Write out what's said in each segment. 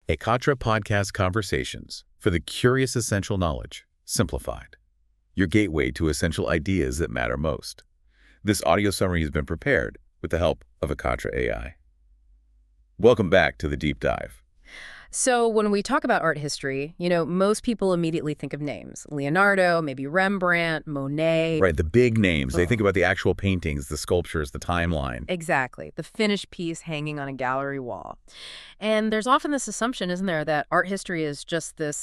Ekatra Podcast Conversations for the Curious Essential Knowledge, Simplified. Your gateway to essential ideas that matter most. This audio summary has been prepared with the help of Ekatra AI. Welcome back to the deep dive. So when we talk about art history, most people immediately think of names. Leonardo, maybe Rembrandt, Monet. Right, the big names. They think about the actual paintings, the sculptures, the timeline. Exactly. The finished piece hanging on a gallery wall. And there's often this assumption, isn't there, that art history is just this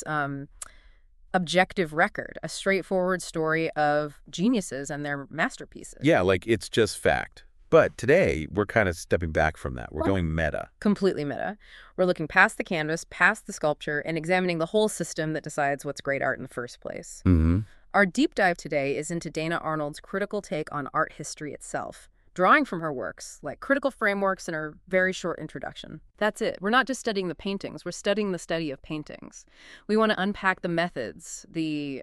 objective record, a straightforward story of geniuses and their masterpieces. Yeah, like it's just fact. But today, we're kind of stepping back from that. We're going meta. Completely meta. We're looking past the canvas, past the sculpture, and examining the whole system that decides what's great art in the first place. Our deep dive today is into Dana Arnold's critical take on art history itself, drawing from her works, like critical frameworks in her very short introduction. That's it. We're not just studying the paintings. We're studying the study of paintings. We want to unpack the methods, the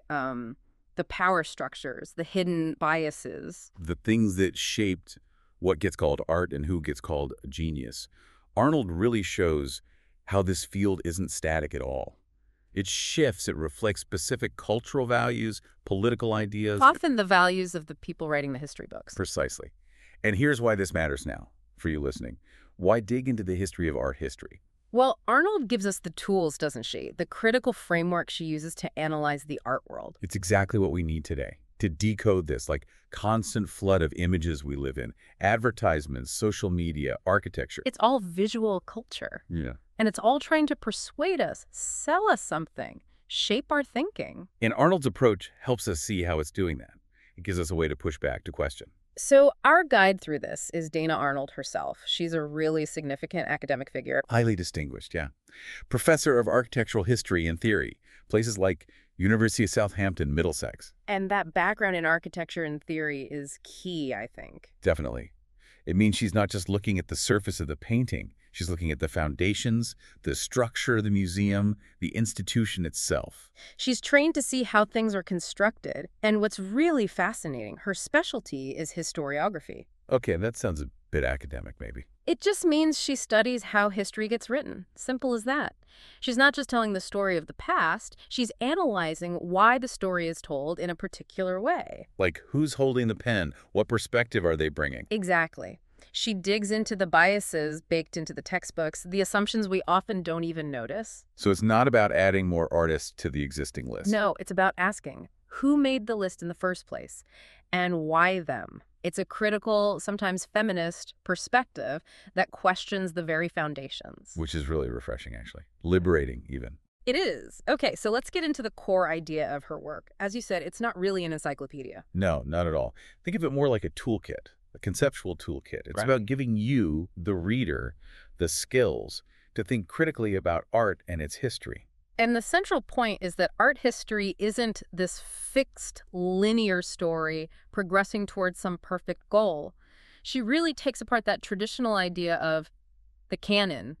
power structures, the hidden biases. The things that shaped what gets called art and who gets called a genius. Arnold really shows how this field isn't static at all. It shifts, it reflects specific cultural values, political ideas. Often the values of the people writing the history books. Precisely. And here's why this matters now, for you listening. Why dig into the history of art history? Well, Arnold gives us the tools, doesn't she? The critical framework she uses to analyze the art world. It's exactly what we need today. To decode this, like constant flood of images we live in, advertisements, social media, architecture. It's all visual culture. Yeah. And it's all trying to persuade us, sell us something, shape our thinking. And Arnold's approach helps us see how it's doing that. It gives us a way to push back, to question. So our guide through this is Dana Arnold herself. She's a really significant academic figure. Highly distinguished, yeah. Professor of architectural history and theory, places like University of Southampton, Middlesex. And that background in architecture and theory is key, I think. Definitely. It means she's not just looking at the surface of the painting. She's looking at the foundations, the structure of the museum, the institution itself. She's trained to see how things are constructed. And what's really fascinating, her specialty is historiography. Okay, that sounds a bit academic, maybe. It just means she studies how history gets written. Simple as that. She's not just telling the story of the past, she's analyzing why the story is told in a particular way. Like, who's holding the pen? What perspective are they bringing? Exactly. She digs into the biases baked into the textbooks, the assumptions we often don't even notice. So it's not about adding more artists to the existing list. No, it's about asking, who made the list in the first place? And why them? It's a critical, sometimes feminist, perspective that questions the very foundations. Which is really refreshing, actually. Liberating, even. It is. Okay, so let's get into the core idea of her work. As you said, it's not really an encyclopedia. No, not at all. Think of it more like a toolkit, a conceptual toolkit. It's Right. about giving you, the reader, the skills to think critically about art and its history. And the central point is that art history isn't this fixed, linear story progressing towards some perfect goal. She really takes apart that traditional idea of the canon,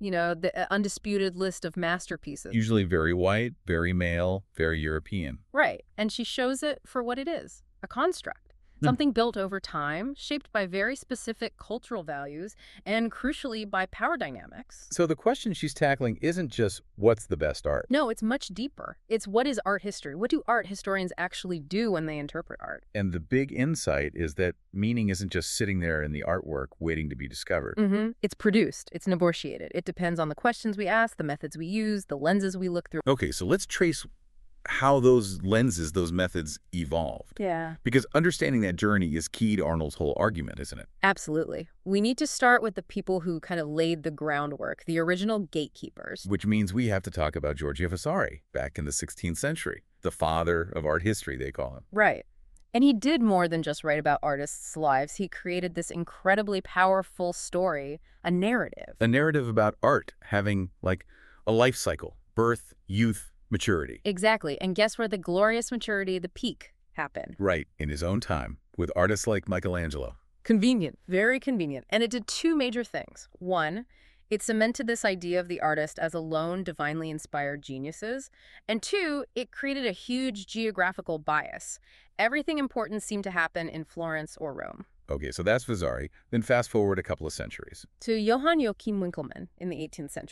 the undisputed list of masterpieces. Usually very white, very male, very European. Right. And she shows it for what it is, a construct. Something built over time, shaped by very specific cultural values, and crucially by power dynamics. So the question she's tackling isn't just what's the best art. No, it's much deeper. It's what is art history? What do art historians actually do when they interpret art? And the big insight is that meaning isn't just sitting there in the artwork waiting to be discovered. It's produced. It's negotiated. It depends on the questions we ask, the methods we use, the lenses we look through. Okay, so let's trace how those lenses, those methods evolved. Yeah. Because understanding that journey is key to Arnold's whole argument, isn't it? Absolutely. We need to start with the people who kind of laid the groundwork, the original gatekeepers. Which means we have to talk about Giorgio Vasari back in the 16th century, the father of art history, they call him. Right. And he did more than just write about artists' lives. He created this incredibly powerful story, a narrative. A narrative about art having, like, a life cycle, birth, youth, maturity. Exactly. And guess where the glorious maturity, the peak, happened? Right, in his own time, with artists like Michelangelo. Convenient. Very convenient. And it did two major things. One, it cemented this idea of the artist as alone divinely inspired geniuses. And two, it created a huge geographical bias. Everything important seemed to happen in Florence or Rome. Okay, so that's Vasari. Then fast forward a couple of centuries. To Johann Joachim Winckelmann in the 18th century.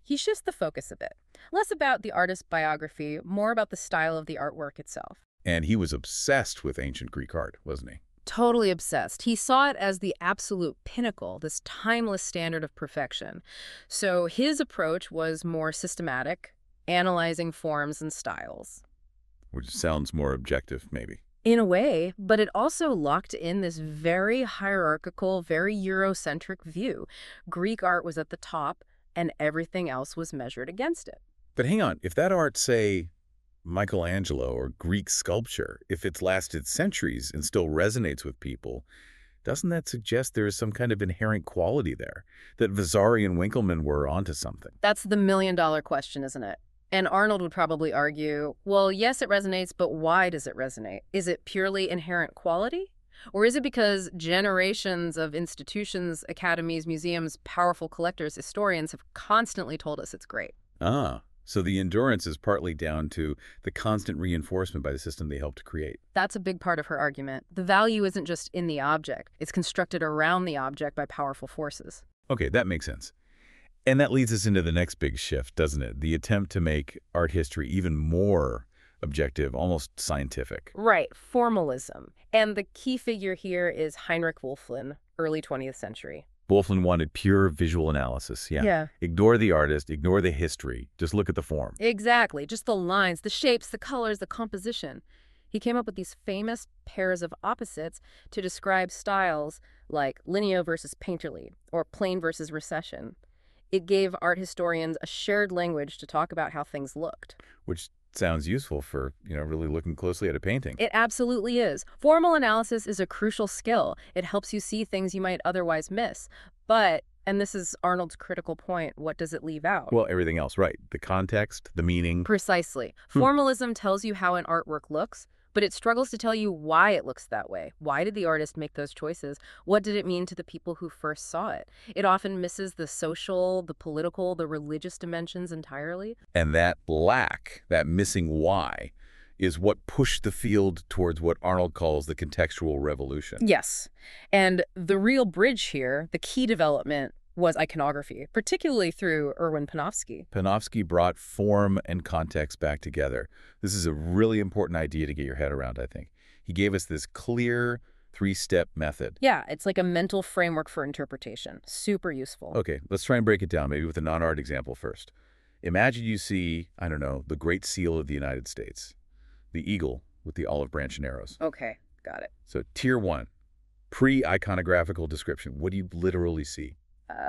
He shifts the focus a bit. Less about the artist's biography, more about the style of the artwork itself. And he was obsessed with ancient Greek art, wasn't he? Totally obsessed. He saw it as the absolute pinnacle, this timeless standard of perfection. So his approach was more systematic, analyzing forms and styles. Which sounds more objective, maybe. In a way, but it also locked in this very hierarchical, very Eurocentric view. Greek art was at the top, and everything else was measured against it. But hang on, if that art, say, Michelangelo or Greek sculpture, if it's lasted centuries and still resonates with people, doesn't that suggest there is some kind of inherent quality there, that Vasari and Winckelmann were onto something? That's the million-dollar question, isn't it? And Arnold would probably argue, well, yes, it resonates, but why does it resonate? Is it purely inherent quality? Or is it because generations of institutions, academies, museums, powerful collectors, historians have constantly told us it's great? Ah, so the endurance is partly down to the constant reinforcement by the system they helped to create. That's a big part of her argument. The value isn't just in the object. It's constructed around the object by powerful forces. Okay, that makes sense. And that leads us into the next big shift, doesn't it? The attempt to make art history even more objective, almost scientific. Right, formalism. And the key figure here is Heinrich Wölfflin, early 20th century. Wölfflin wanted pure visual analysis, yeah. Ignore the artist, ignore the history, just look at the form. Exactly, just the lines, the shapes, the colors, the composition. He came up with these famous pairs of opposites to describe styles like linear versus painterly, or plain versus recession. It gave art historians a shared language to talk about how things looked. Which sounds useful for, really looking closely at a painting. It absolutely is. Formal analysis is a crucial skill. It helps you see things you might otherwise miss. But, and this is Arnold's critical point, what does it leave out? Well, everything else, right. The context, the meaning. Precisely. Formalism tells you how an artwork looks, but it struggles to tell you why it looks that way. Why did the artist make those choices? What did it mean to the people who first saw it? It often misses the social, the political, the religious dimensions entirely. And that lack, that missing why, is what pushed the field towards what Arnold calls the contextual revolution. Yes. And the real bridge here, the key development, was iconography, particularly through Erwin Panofsky. Panofsky brought form and context back together. This is a really important idea to get your head around, I think. He gave us this clear three-step method. Yeah, it's like a mental framework for interpretation. Super useful. Okay, let's try and break it down, maybe with a non-art example first. Imagine you see, the Great Seal of the United States, the eagle with the olive branch and arrows. Okay, got it. So tier 1, pre-iconographical description. What do you literally see?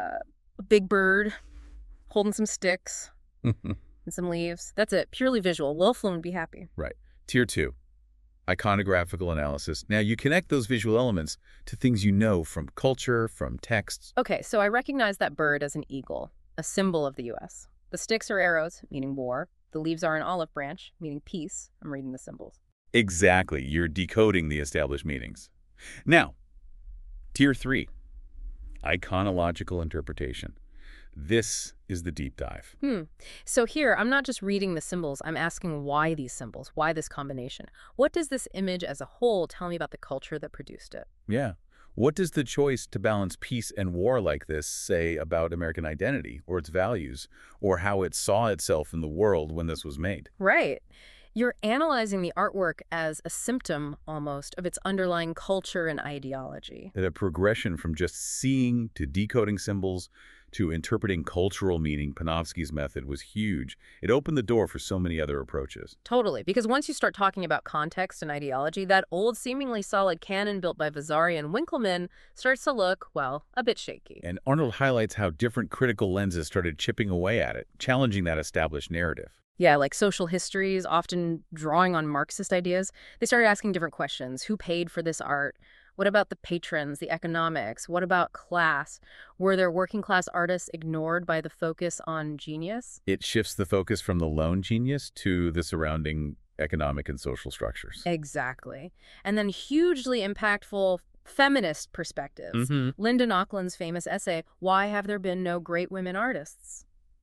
A big bird holding some sticks and some leaves. That's it. Purely visual. Wölfflin would be happy. Right. Tier 2, iconographical analysis. Now, you connect those visual elements to things you know from culture, from texts. Okay, so I recognize that bird as an eagle, a symbol of the U.S. The sticks are arrows, meaning war. The leaves are an olive branch, meaning peace. I'm reading the symbols. Exactly. You're decoding the established meanings. Now, tier 3. Iconological interpretation. This is the deep dive. So here, I'm not just reading the symbols. I'm asking why these symbols, why this combination? What does this image as a whole tell me about the culture that produced it? Yeah. What does the choice to balance peace and war like this say about American identity or its values or how it saw itself in the world when this was made? Right. You're analyzing the artwork as a symptom, almost, of its underlying culture and ideology. That a progression from just seeing to decoding symbols to interpreting cultural meaning, Panofsky's method was huge. It opened the door for so many other approaches. Totally, because once you start talking about context and ideology, that old, seemingly solid canon built by Vasari and Winckelmann starts to look, well, a bit shaky. And Arnold highlights how different critical lenses started chipping away at it, challenging that established narrative. Yeah, like social histories, often drawing on Marxist ideas. They started asking different questions. Who paid for this art? What about the patrons, the economics? What about class? Were there working class artists ignored by the focus on genius? It shifts the focus from the lone genius to the surrounding economic and social structures. Exactly. And then hugely impactful feminist perspectives. Linda Nochlund's famous essay, Why Have There Been No Great Women Artists?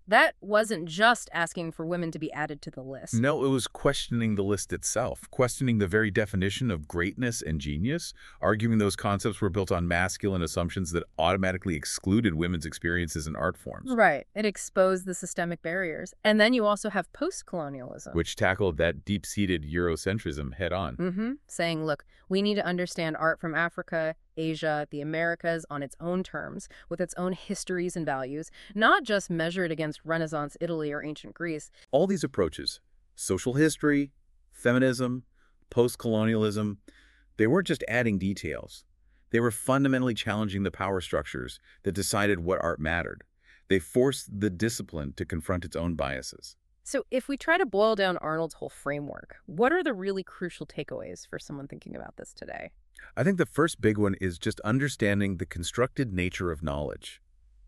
That wasn't just asking for women to be added to the list. No, it was questioning the list itself, questioning the very definition of greatness and genius, arguing those concepts were built on masculine assumptions that automatically excluded women's experiences in art forms. Right. It exposed the systemic barriers. And then you also have post-colonialism. Which tackled that deep-seated Eurocentrism head-on. Saying, look, we need to understand art from Africa, Asia, the Americas on its own terms, with its own histories and values, not just measured against Renaissance Italy or ancient Greece. All these approaches, social history, feminism, post-colonialism, they weren't just adding details. They were fundamentally challenging the power structures that decided what art mattered. They forced the discipline to confront its own biases. So if we try to boil down Arnold's whole framework, what are the really crucial takeaways for someone thinking about this today? I think the first big one is just understanding the constructed nature of knowledge.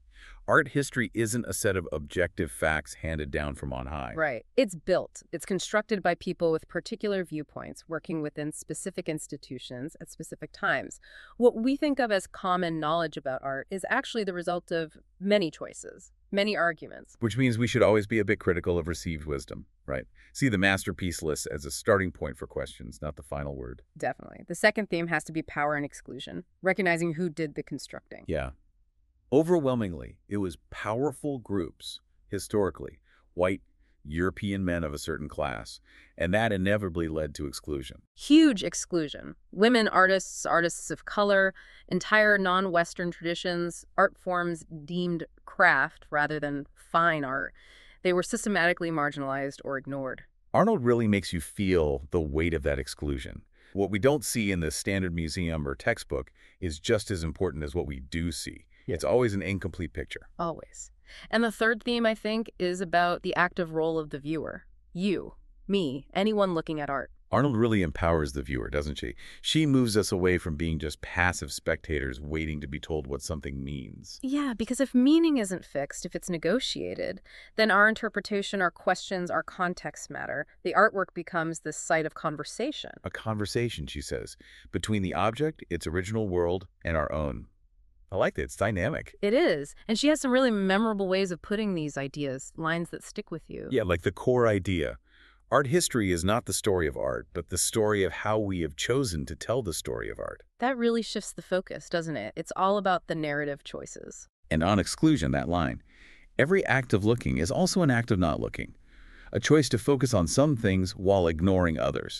Art history isn't a set of objective facts handed down from on high. Right. It's built. It's constructed by people with particular viewpoints, working within specific institutions at specific times. What we think of as common knowledge about art is actually the result of many choices, many arguments. Which means we should always be a bit critical of received wisdom, right? See the masterpiece list as a starting point for questions, not the final word. Definitely. The second theme has to be power and exclusion, recognizing who did the constructing. Yeah. Overwhelmingly, it was powerful groups, historically, white, European men of a certain class, and that inevitably led to exclusion. Huge exclusion. Women artists, artists of color, entire non-Western traditions, art forms deemed craft rather than fine art. They were systematically marginalized or ignored. Arnold really makes you feel the weight of that exclusion. What we don't see in the standard museum or textbook is just as important as what we do see. It's always an incomplete picture. Always. And the third theme, I think, is about the active role of the viewer. You, me, anyone looking at art. Arnold really empowers the viewer, doesn't she? She moves us away from being just passive spectators waiting to be told what something means. Yeah, because if meaning isn't fixed, if it's negotiated, then our interpretation, our questions, our context matter. The artwork becomes this site of conversation. A conversation, she says, between the object, its original world, and our own. I like that. It's dynamic. It is. And she has some really memorable ways of putting these ideas, lines that stick with you. Yeah, like the core idea. Art history is not the story of art, but the story of how we have chosen to tell the story of art. That really shifts the focus, doesn't it? It's all about the narrative choices. And on exclusion, that line. Every act of looking is also an act of not looking. A choice to focus on some things while ignoring others.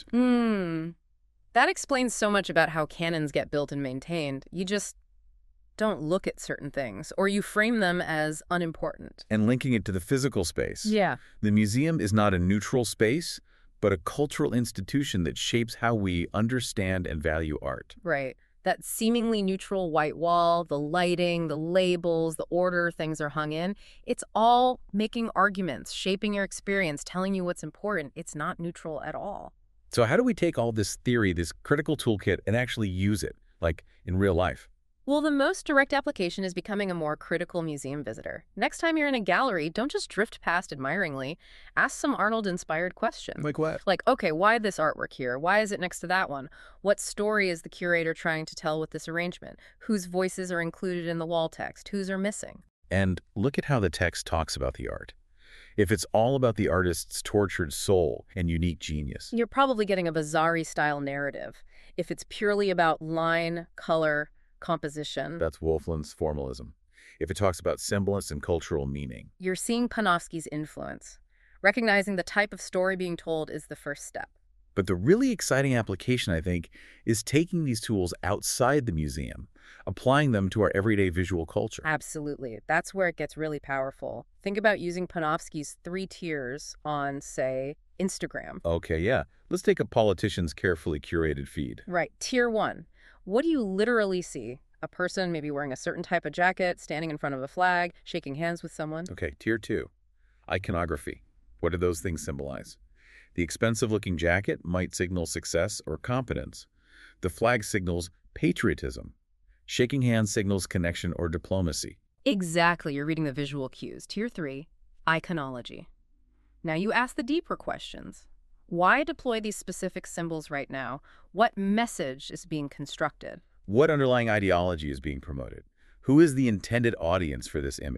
That explains so much about how canons get built and maintained. You just don't look at certain things, or you frame them as unimportant. And linking it to the physical space. Yeah. The museum is not a neutral space, but a cultural institution that shapes how we understand and value art. Right. That seemingly neutral white wall, the lighting, the labels, the order things are hung in, it's all making arguments, shaping your experience, telling you what's important. It's not neutral at all. So how do we take all this theory, this critical toolkit, and actually use it, like in real life? Well, the most direct application is becoming a more critical museum visitor. Next time you're in a gallery, don't just drift past admiringly. Ask some Arnold-inspired questions. Like what? Like, okay, why this artwork here? Why is it next to that one? What story is the curator trying to tell with this arrangement? Whose voices are included in the wall text? Whose are missing? And look at how the text talks about the art. If it's all about the artist's tortured soul and unique genius, you're probably getting a Vasari-style narrative. If it's purely about line, color, composition, that's Wolfland's formalism. If it talks about semblance and cultural meaning, you're seeing Panofsky's influence. Recognizing the type of story being told is the first step. But the really exciting application, I think, is taking these tools outside the museum, applying them to our everyday visual culture. Absolutely. That's where it gets really powerful. Think about using Panofsky's 3 tiers on, say, Instagram. Okay, yeah. Let's take a politician's carefully curated feed. Right. Tier 1. What do you literally see? A person maybe wearing a certain type of jacket, standing in front of a flag, shaking hands with someone. Okay, tier 2. Iconography. What do those things symbolize? The expensive-looking jacket might signal success or competence. The flag signals patriotism. Shaking hands signals connection or diplomacy. Exactly. You're reading the visual cues. Tier 3, iconology. Now you ask the deeper questions. Why deploy these specific symbols right now? What message is being constructed? What underlying ideology is being promoted? Who is the intended audience for this image?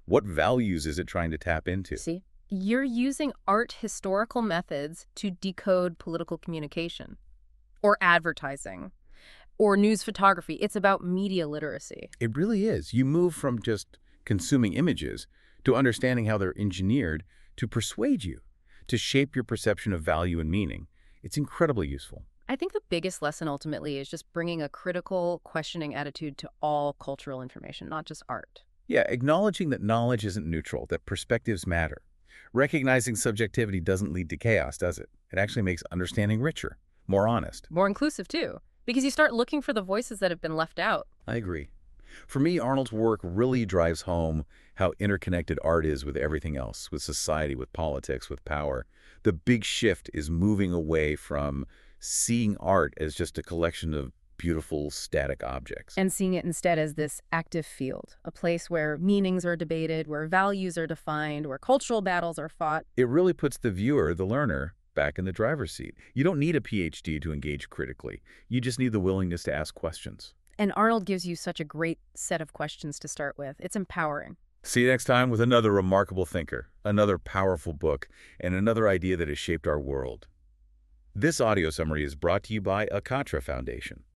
What values is it trying to tap into? See? You're using art historical methods to decode political communication, or advertising, or news photography. It's about media literacy. It really is. You move from just consuming images to understanding how they're engineered to persuade you, to shape your perception of value and meaning. It's incredibly useful. I think the biggest lesson ultimately is just bringing a critical, questioning attitude to all cultural information, not just art. Yeah, acknowledging that knowledge isn't neutral, that perspectives matter. Recognizing subjectivity doesn't lead to chaos, does it? It actually makes understanding richer, more honest. More inclusive, too, because you start looking for the voices that have been left out. I agree. For me, Arnold's work really drives home how interconnected art is with everything else, with society, with politics, with power. The big shift is moving away from seeing art as just a collection of beautiful, static objects. And seeing it instead as this active field, a place where meanings are debated, where values are defined, where cultural battles are fought. It really puts the viewer, the learner, back in the driver's seat. You don't need a PhD to engage critically. You just need the willingness to ask questions. And Arnold gives you such a great set of questions to start with. It's empowering. See you next time with another remarkable thinker, another powerful book, and another idea that has shaped our world. This audio summary is brought to you by Akatra Foundation.